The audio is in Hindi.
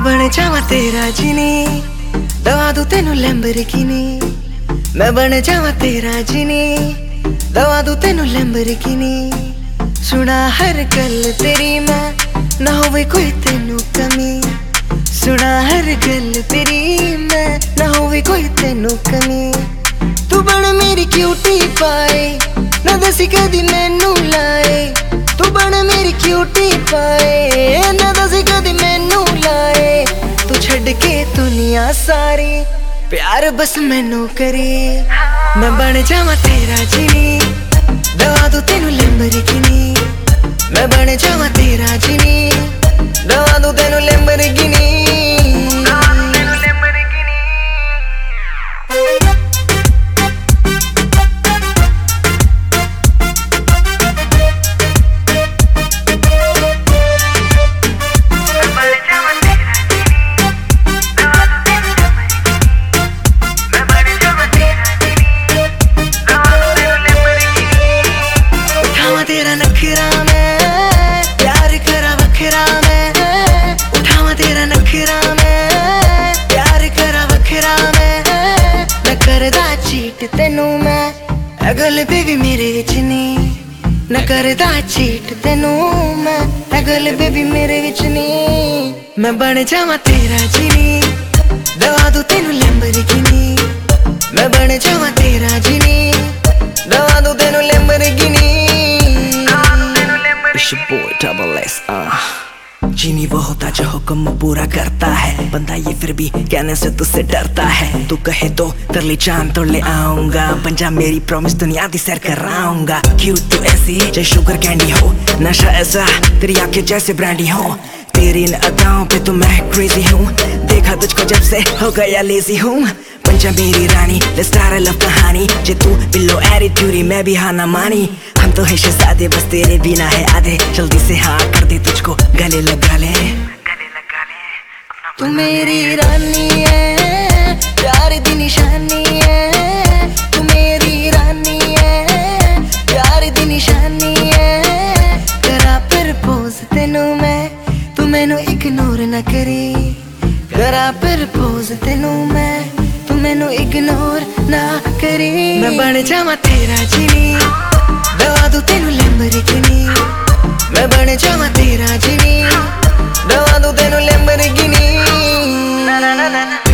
बन जावा तेरा जीनी, दवा दूं तेनू लैम्बोर्गिनी। मैं बन जावा तेरा जीनी, दवा दूं तेनू लैम्बोर्गिनी। सुना हर गल तेरी मैं, ना होवे कोई तेनू कमी। सुना हर गल तेरी मैं, ना होवे कोई तेनू कमी। तू बन मेरी क्यूटी पाए, ना दसी कदी मैनू लाए। तू बन मेरी क्यूटी पाए, ना दसी कदी मैनू लाए। तू छड़ के दुनिया सारी, प्यार बस मैनू करी। मैं बन जावा तेरा जीनी, दवा दूं तेनू लैम्बोर्गिनी। मैं बन जावा तेरा जीनी, दवा दूं तेनू लैम्बोर्गिनी। तेरा नखरा मैं, प्यार करा वखरा मैं। उठावा तेरा नखरा मैं, प्यार करा वखरा मैं। न करदा चीट तेनू मैं, अगल बेबी मेरे विच नी। न करदा चीट तेनू मैं, अगल बेबी मेरे विच नी। मैं बन जावा तेरा जीनी, दवा दूं तेनू लैम्बोर्गिनी। मैं बन जावा तेरा जीनी, दवा दूं तेनू Lamborghini. It's your boy Double S genie वो होता जो हुक्म पूरा करता है, बंदा ये फिर भी कहने से तुझसे डरता है। तू कहे तो कर ले जान तो ले आऊंगा, बन जा मेरी प्रॉमिस दुनिया दी सैर कराऊंगा। क्यों तू ऐसी जैसे शुगर कैंडी हो, नशा ऐसा तेरी आंखें जैसे ब्रांडी हो। तेरी इन अदाओं पे तो मैं क्रेजी हूँ, देखा तुझको जब से हो गया लेजी हूँ। बन जा मेरी रानी, let's start a love कहानी। जे तू बिलो एटीट्यूड मैं भी हाँ ना मानी। हम तो है शहजादे बस तेरे बिना है आधे, जल्दी से हाँ कर दे तुझको गले लगा ले। तू मेरी रानी है, प्यार दी निशानी है। तू मेरी रानी है, प्यार दी निशानी है। करा प्रपोज तेनू मैं, तू मैनू इग्नोर ना करी। करा प्रपोज तेनू मैं, तू मैनू इग्नोर ना करी। मैं बन जावा तेरा जीनी, दवा दूं तेनू लैम्बोर्गिनी। मैं बन जावा तेरा जीनी, दवा दूं तेनू लैम्बोर्गिनी। ना ना ना ना।